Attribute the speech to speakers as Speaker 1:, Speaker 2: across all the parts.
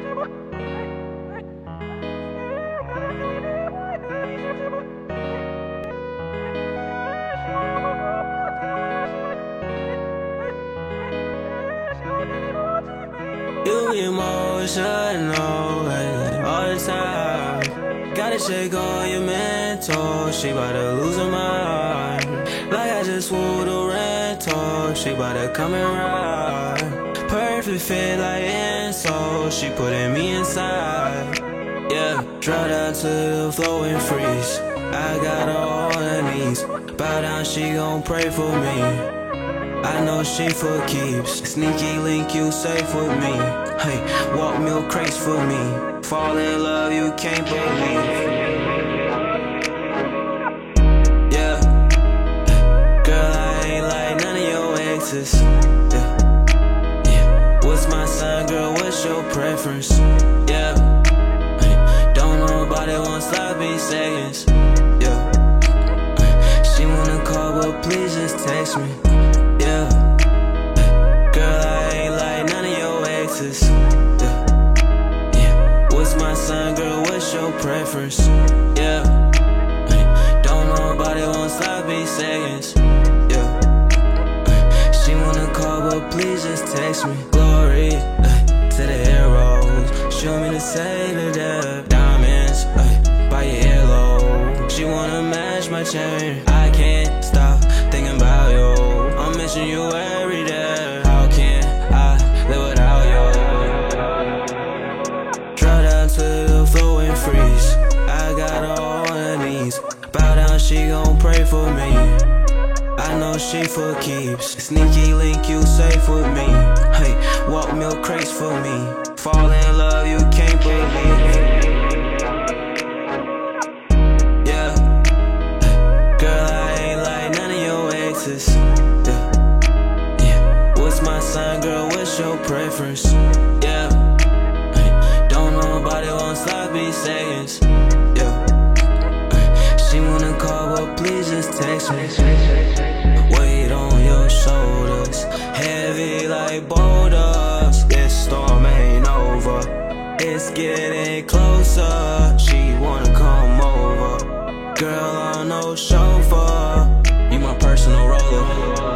Speaker 1: You emotional all the time. Gotta shake on your mentor. She bout to lose her mind. Like I just wooed a rental. She bout to come and ride. Perfect fit like Enso. She putting me inside. Yeah, drop down to the floor and freeze. I got her on her knees. Bow down, she gon' pray for me. I know she for keeps. Sneaky link, you safe with me. Hey, walk milk crates for me. Fall in love, you can't believe. Yeah, girl, I ain't like none of your exes. Yeah. What's my sign, girl? What's your preference? Yeah, don't nobody want sloppy seconds. Yeah, she wanna call, but please just text me. Yeah, girl, I ain't like none of your exes. Yeah. What's my sign, girl? What's your preference? Yeah, don't nobody want sloppy seconds. Yeah, she wanna call, but please just text me. Glory to the heroes. Show me the sailor there. Diamonds by your earlobe. She wanna match my chain. I can't stop thinking about you. I'm missing you every day. How can I live without you? Drop down to the floor and freeze. I got her on her knees. Bow down, she gon' pray for me. I know she for keeps. Sneaky link, you safe with me. Hey, walk milk crates for me. Fall in love, you can't believe. Yeah, girl, I ain't like none of your exes. What's my sign, girl? What's your preference? Yeah, don't nobody want sloppy seconds. Yeah, she wanna call, but please just text me. Weight on your shoulders, heavy like boulders. This storm ain't over, it's getting closer. She wanna come over. Girl, I'm no chauffeur. You my personal roller.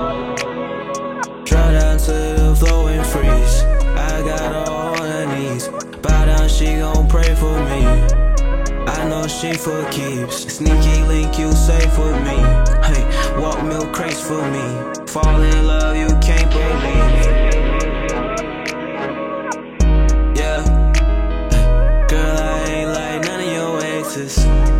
Speaker 1: Drop down to the floor and freeze. I got her on her knees. Bow down, she gon' pray for me. I know she for keeps. Sneaky link, you safe with me. Hey, walk milk crates for me. Fall in love, you can't believe. Yeah, girl, I ain't like none of your exes.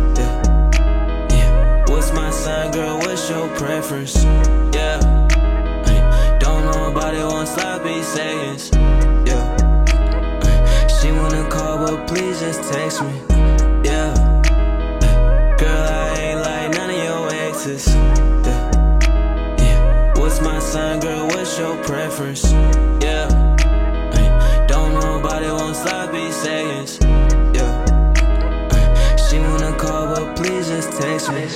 Speaker 1: Yeah. What's my sign, girl? What's your preference? Yeah, don't nobody want sloppy seconds. Yeah, she wanna call, but please just text me. Yeah, girl, I ain't like none of your exes. Yeah. What's my sign, girl? What's your preference? Yeah, don't nobody want sloppy seconds. Yeah, she wanna call, but please just text me.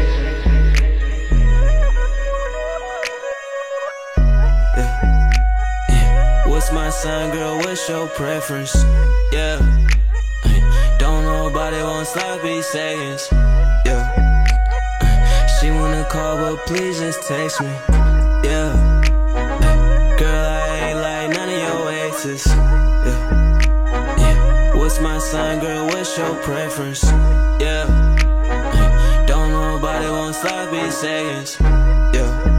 Speaker 1: What's my sign, girl? What's your preference? Yeah, don't nobody want sloppy seconds. Yeah, she wanna call, but please just text me. Yeah, girl, I ain't like none of your exes. Yeah. What's my sign, girl? What's your preference? Yeah, don't nobody want sloppy seconds. Yeah.